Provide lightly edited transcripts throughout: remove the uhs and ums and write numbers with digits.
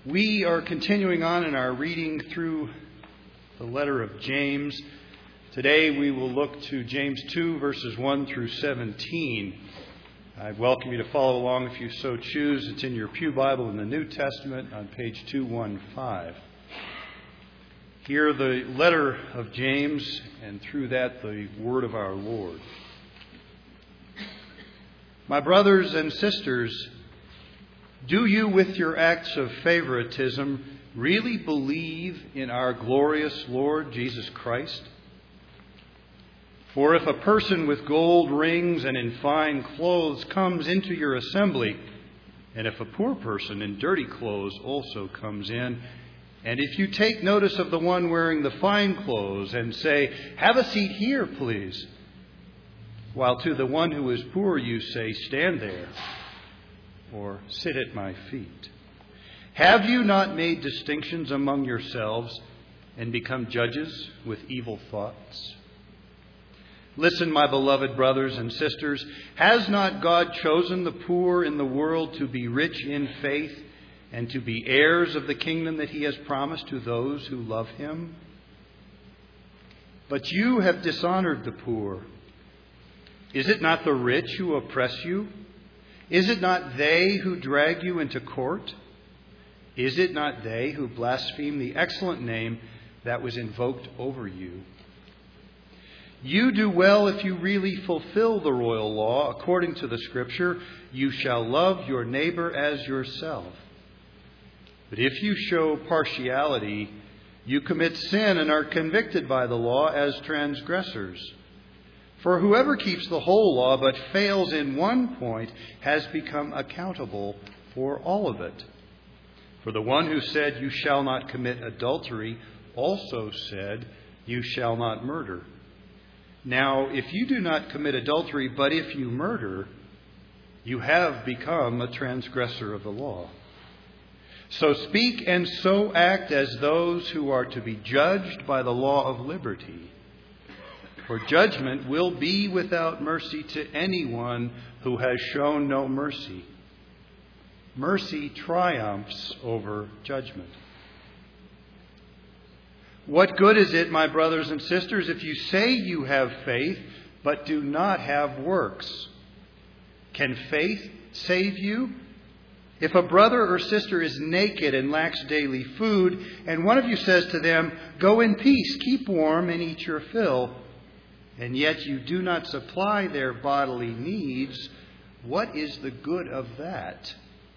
We are continuing on in our reading through the letter of James. Today we will look to James 2, verses 1 through 17. I welcome you to follow along if you so choose. It's in your Pew Bible in the New Testament on page 215. Hear the letter of James, and through that the word of our Lord. My brothers and sisters, do you with your acts of favoritism really believe in our glorious Lord Jesus Christ? For if a person with gold rings and in fine clothes comes into your assembly, and if a poor person in dirty clothes also comes in, and if you take notice of the one wearing the fine clothes and say, "Have a seat here, please," while to the one who is poor you say, "Stand there," or "Sit at my feet," have you not made distinctions among yourselves and become judges with evil thoughts? Listen, my beloved brothers and sisters, has not God chosen the poor in the world to be rich in faith and to be heirs of the kingdom that he has promised to those who love him? But you have dishonored the poor. Is it not the rich who oppress you? Is it not they who drag you into court? Is it not they who blaspheme the excellent name that was invoked over you? You do well if you really fulfill the royal law according to the Scripture, "You shall love your neighbor as yourself." But if you show partiality, you commit sin and are convicted by the law as transgressors. For whoever keeps the whole law but fails in one point has become accountable for all of it. For the one who said, "You shall not commit adultery," also said, "You shall not murder." Now, if you do not commit adultery, but if you murder, you have become a transgressor of the law. So speak and so act as those who are to be judged by the law of liberty. For judgment will be without mercy to anyone who has shown no mercy. Mercy triumphs over judgment. What good is it, my brothers and sisters, if you say you have faith but do not have works? Can faith save you? If a brother or sister is naked and lacks daily food, and one of you says to them, "Go in peace, keep warm, and eat your fill," and yet you do not supply their bodily needs, what is the good of that?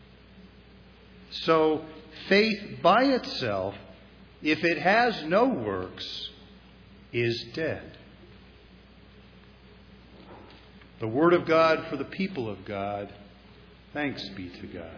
So faith by itself, if it has no works, is dead. The word of God for the people of God. Thanks be to God.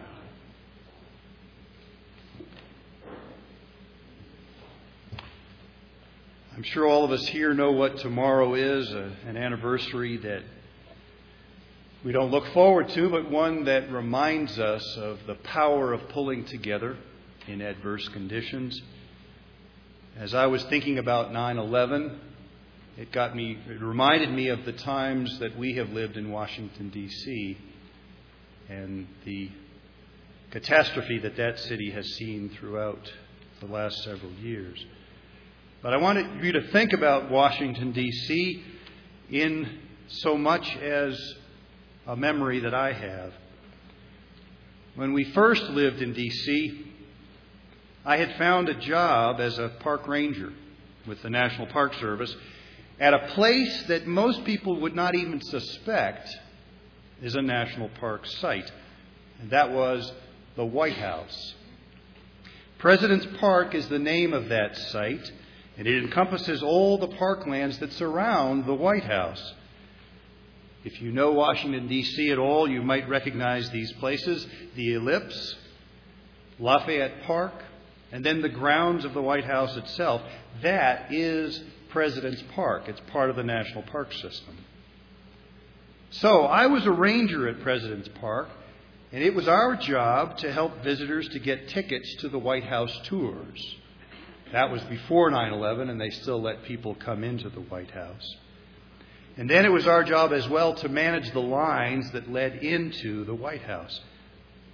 I'm sure all of us here know what tomorrow is, an anniversary that we don't look forward to, but one that reminds us of the power of pulling together in adverse conditions. As I was thinking about 9/11, it reminded me of the times that we have lived in Washington, D.C., and the catastrophe that city has seen throughout the last several years. But I wanted you to think about Washington, D.C. in so much as a memory that I have. When we first lived in D.C., I had found a job as a park ranger with the National Park Service at a place that most people would not even suspect is a national park site, and that was the White House. President's Park is the name of that site, and it encompasses all the parklands that surround the White House. If you know Washington, D.C. at all, you might recognize these places: the Ellipse, Lafayette Park, and then the grounds of the White House itself. That is President's Park. It's part of the National Park System. So I was a ranger at President's Park, and it was our job to help visitors to get tickets to the White House tours. That was before 9/11, and they still let people come into the White House. And then it was our job as well to manage the lines that led into the White House.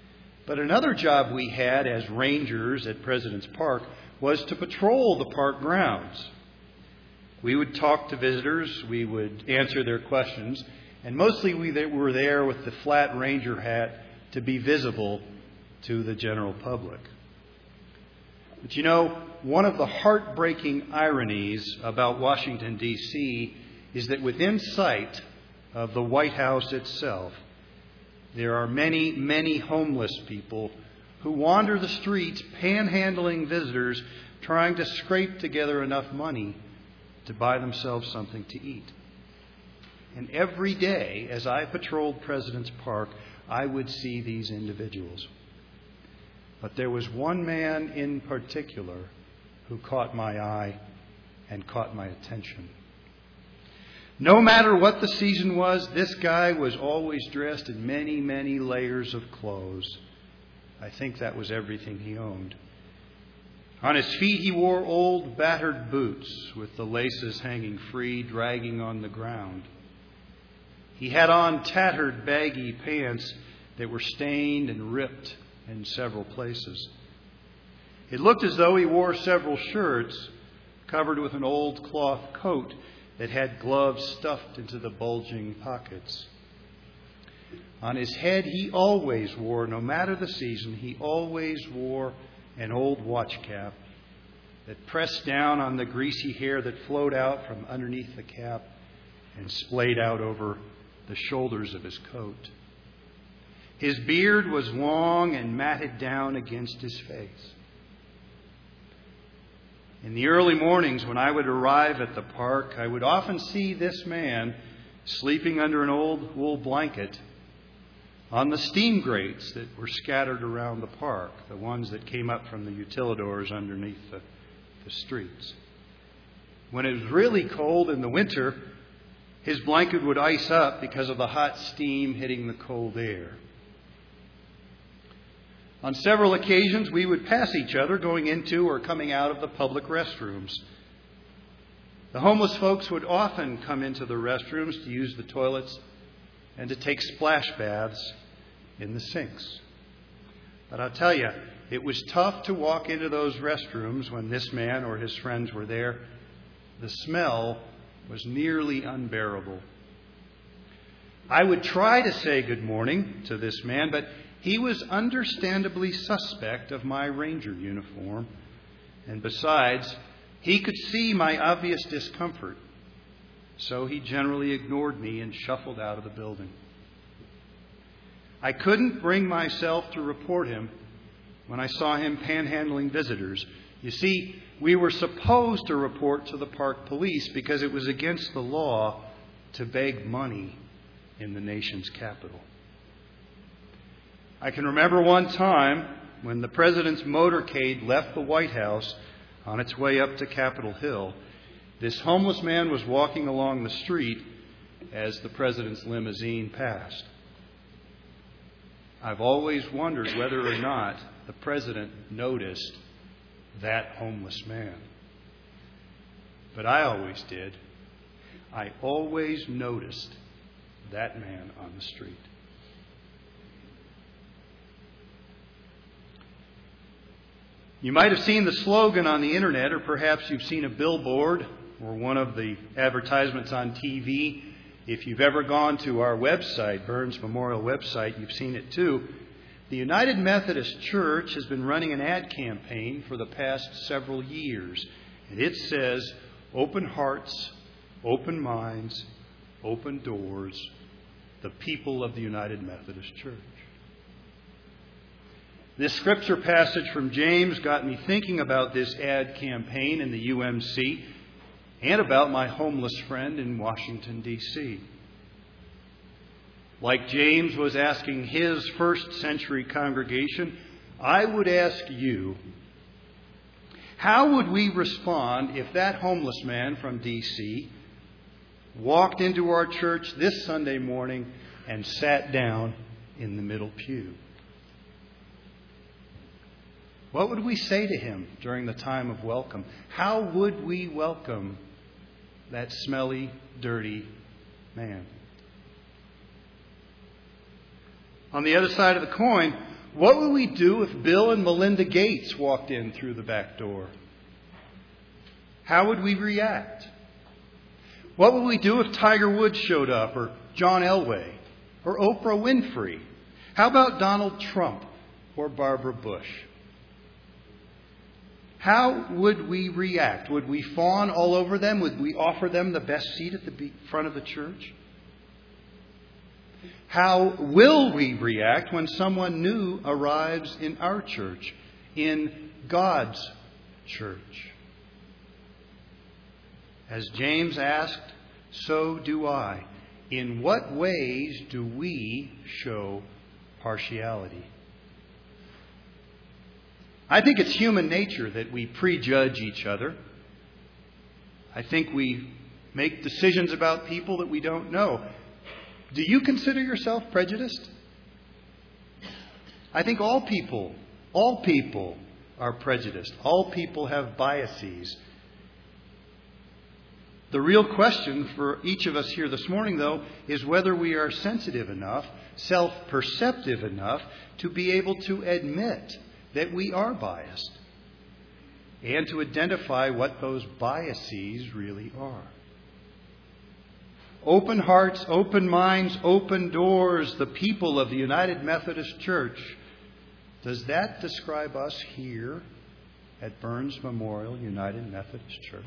But another job we had as rangers at President's Park was to patrol the park grounds. We would talk to visitors, we would answer their questions, and mostly we were there with the flat ranger hat to be visible to the general public. But you know, one of the heartbreaking ironies about Washington, D.C. is that within sight of the White House itself, there are many, many homeless people who wander the streets panhandling visitors, trying to scrape together enough money to buy themselves something to eat. And every day, as I patrolled President's Park, I would see these individuals. But there was one man in particular who caught my eye and caught my attention. No matter what the season was, this guy was always dressed in many, many layers of clothes. I think that was everything he owned. On his feet he wore old battered boots with the laces hanging free, dragging on the ground. He had on tattered, baggy pants that were stained and ripped in several places. It looked as though he wore several shirts covered with an old cloth coat that had gloves stuffed into the bulging pockets. On his head he always wore, no matter the season, he always wore an old watch cap that pressed down on the greasy hair that flowed out from underneath the cap and splayed out over the shoulders of his coat. His beard was long and matted down against his face. In the early mornings when I would arrive at the park, I would often see this man sleeping under an old wool blanket on the steam grates that were scattered around the park, the ones that came up from the utilidors underneath the streets. When it was really cold in the winter, his blanket would ice up because of the hot steam hitting the cold air. On several occasions, we would pass each other going into or coming out of the public restrooms. The homeless folks would often come into the restrooms to use the toilets and to take splash baths in the sinks. But I'll tell you, it was tough to walk into those restrooms when this man or his friends were there. The smell was nearly unbearable. I would try to say good morning to this man, but he was understandably suspect of my ranger uniform. And besides, he could see my obvious discomfort. So he generally ignored me and shuffled out of the building. I couldn't bring myself to report him when I saw him panhandling visitors. You see, we were supposed to report to the park police because it was against the law to beg money in the nation's capital. I can remember one time when the president's motorcade left the White House on its way up to Capitol Hill. This homeless man was walking along the street as the president's limousine passed. I've always wondered whether or not the president noticed that homeless man. But I always did. I always noticed that man on the street. You might have seen the slogan on the internet, or perhaps you've seen a billboard or one of the advertisements on TV. If you've ever gone to our website, Burns Memorial website, you've seen it too. The United Methodist Church has been running an ad campaign for the past several years. And it says, "Open hearts, open minds, open doors, the people of the United Methodist Church." This scripture passage from James got me thinking about this ad campaign in the UMC and about my homeless friend in Washington, D.C. Like James was asking his first century congregation, I would ask you, how would we respond if that homeless man from D.C. walked into our church this Sunday morning and sat down in the middle pew? What would we say to him during the time of welcome? How would we welcome that smelly, dirty man? On the other side of the coin, What would we do if Bill and Melinda Gates walked in through the back door? How would we react? What would we do if Tiger Woods showed up, or John Elway, or Oprah Winfrey? How about Donald Trump or Barbara Bush? How would we react? Would we fawn all over them? Would we offer them the best seat at the front of the church? How will we react when someone new arrives in our church, in God's church? As James asked, so do I. In what ways do we show partiality? I think it's human nature that we prejudge each other. I think we make decisions about people that we don't know. Do you consider yourself prejudiced? I think all people are prejudiced. All people have biases. The real question for each of us here this morning, though, is whether we are sensitive enough, self-perceptive enough to be able to admit that we are biased and to identify what those biases really are. Open hearts, open minds, open doors, the people of the United Methodist Church. Does that describe us here at Burns Memorial United Methodist Church?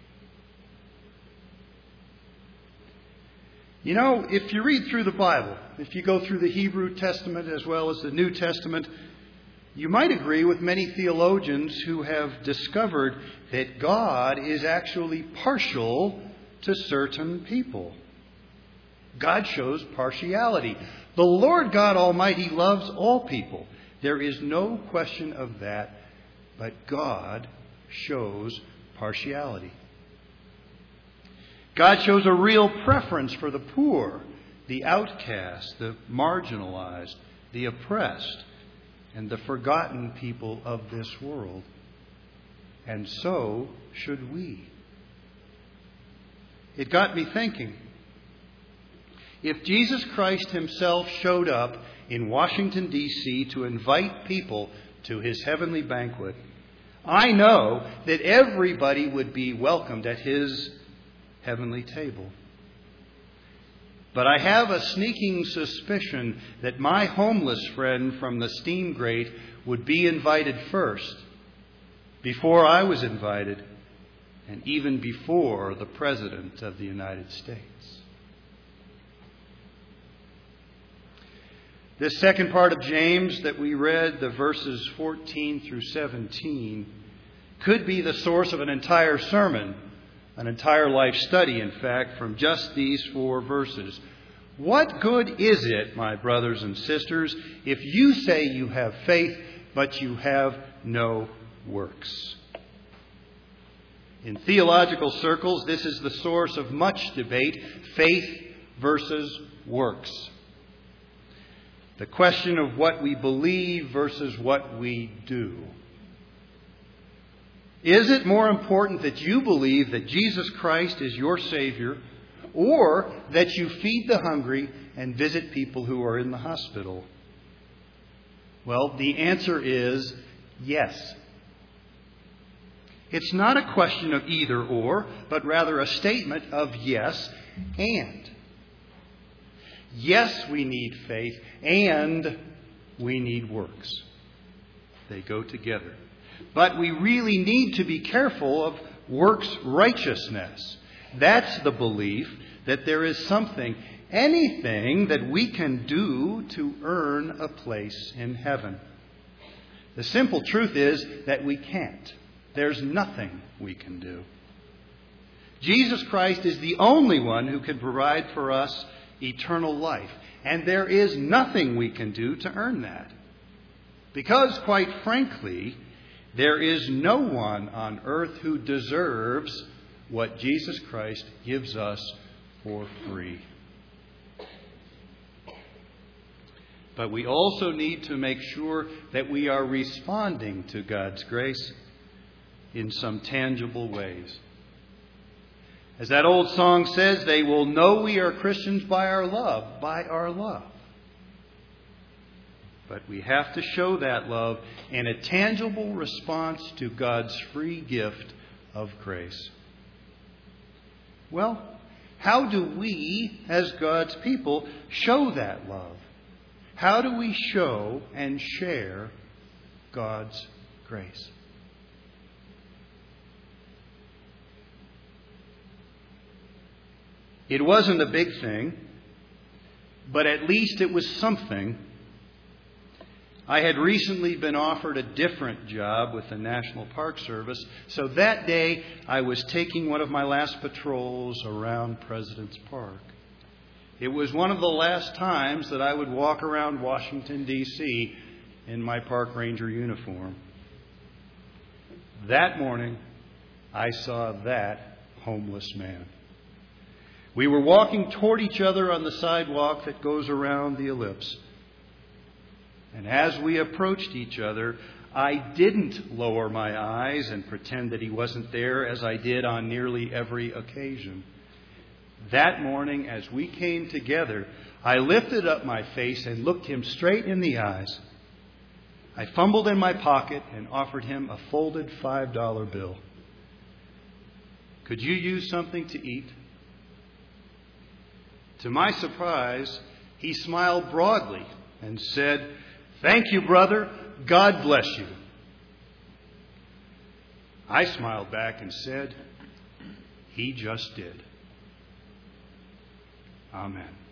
You know, if you read through the Bible, if you go through the Hebrew Testament as well as the New Testament, you might agree with many theologians who have discovered that God is actually partial to certain people. God shows partiality. The Lord God Almighty loves all people. There is no question of that, but God shows partiality. God shows a real preference for the poor, the outcast, the marginalized, the oppressed, and the forgotten people of this world. And so should we. It got me thinking. If Jesus Christ himself showed up in Washington, D.C. to invite people to his heavenly banquet, I know that everybody would be welcomed at his heavenly table. But I have a sneaking suspicion that my homeless friend from the steam grate would be invited first, before I was invited, and even before the President of the United States. This second part of James that we read, the verses 14 through 17, could be the source of an entire sermon, an entire life study, in fact, from just these 4 verses. What good is it, my brothers and sisters, if you say you have faith, but you have no works? In theological circles, this is the source of much debate, faith versus works. The question of what we believe versus what we do. Is it more important that you believe that Jesus Christ is your Savior, or that you feed the hungry and visit people who are in the hospital? Well, the answer is yes. It's not a question of either or, but rather a statement of yes and. Yes, we need faith, and we need works. They go together. But we really need to be careful of works righteousness. That's the belief that there is something, anything that we can do to earn a place in heaven. The simple truth is that we can't. There's nothing we can do. Jesus Christ is the only one who can provide for us eternal life. And there is nothing we can do to earn that. Because, quite frankly, there is no one on earth who deserves what Jesus Christ gives us for free. But we also need to make sure that we are responding to God's grace in some tangible ways. As that old song says, they will know we are Christians by our love, But we have to show that love in a tangible response to God's free gift of grace. Well, how do we, as God's people, show that love? How do we show and share God's grace? It wasn't a big thing, but at least it was something. I had recently been offered a different job with the National Park Service, so that day I was taking one of my last patrols around President's Park. It was one of the last times that I would walk around Washington, D.C. in my park ranger uniform. That morning, I saw that homeless man. We were walking toward each other on the sidewalk that goes around the ellipse. And as we approached each other, I didn't lower my eyes and pretend that he wasn't there as I did on nearly every occasion. That morning, as we came together, I lifted up my face and looked him straight in the eyes. I fumbled in my pocket and offered him a folded $5 bill. "Could you use something to eat?" To my surprise, he smiled broadly and said, "Thank you, brother. God bless you." I smiled back and said, "He just did." Amen.